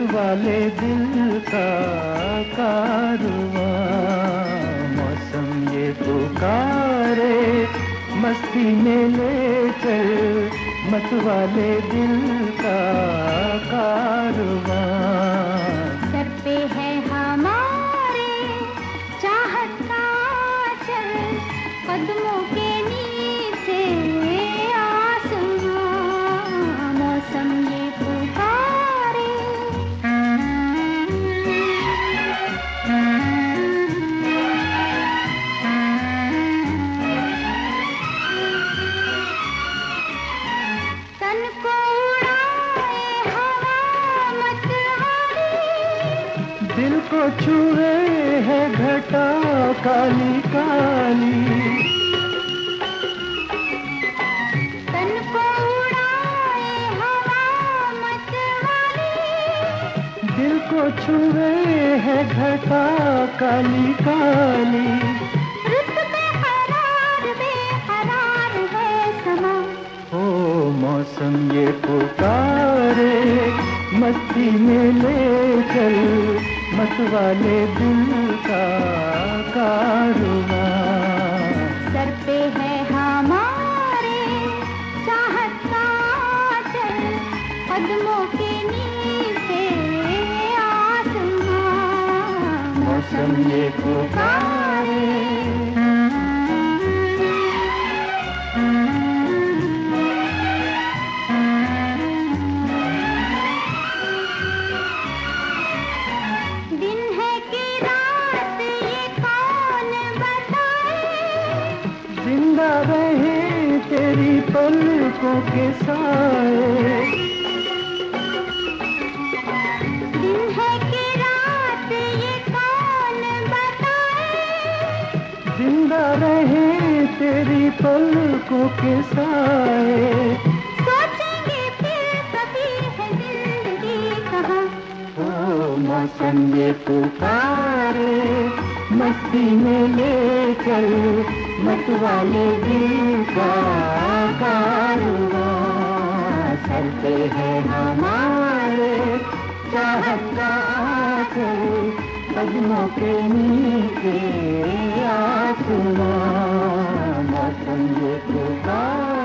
वाले दिल का कारवां। मौसम ये पुकारे मस्ती में ले चल, मत वाले दिल का कारवां। सर पे है हमारे चाहत का आंचल, कदमों के नीचे आसमां। मौसम ये पुकारे। तन को उड़ाए हवा मतवारी, दिल को छुए है घटा काली काली। तन को उड़ाए हवा मतवारी, दिल को छुए है घटा काली काली। रुत बेकरार बेकरार है समा। ओ मौसम ये पुकारे मस्ती में ले चल, मत वाले दिल का कारवां। सर पे है हमारे चाहत का आंचल, कदमों के नीचे आसमां। मौसम ये पुकारे। दिन है कि रात ये कौन बताए, जिंदा रहे तेरी पलकों के साए। दिन है कि रात ये कौन बताए, जिंदा रहे तेरी पलकों के साए। सोचेंगे फिर कभी है जिंदगी कहाँ। ओ मौसम ये पुकारे मस्ती में ले चल, मत वाले दिल का कारवां। सर पे है हमारे चाहत का आंचल, कदमों के नीचे आसमां। मौसम ये पुकारे।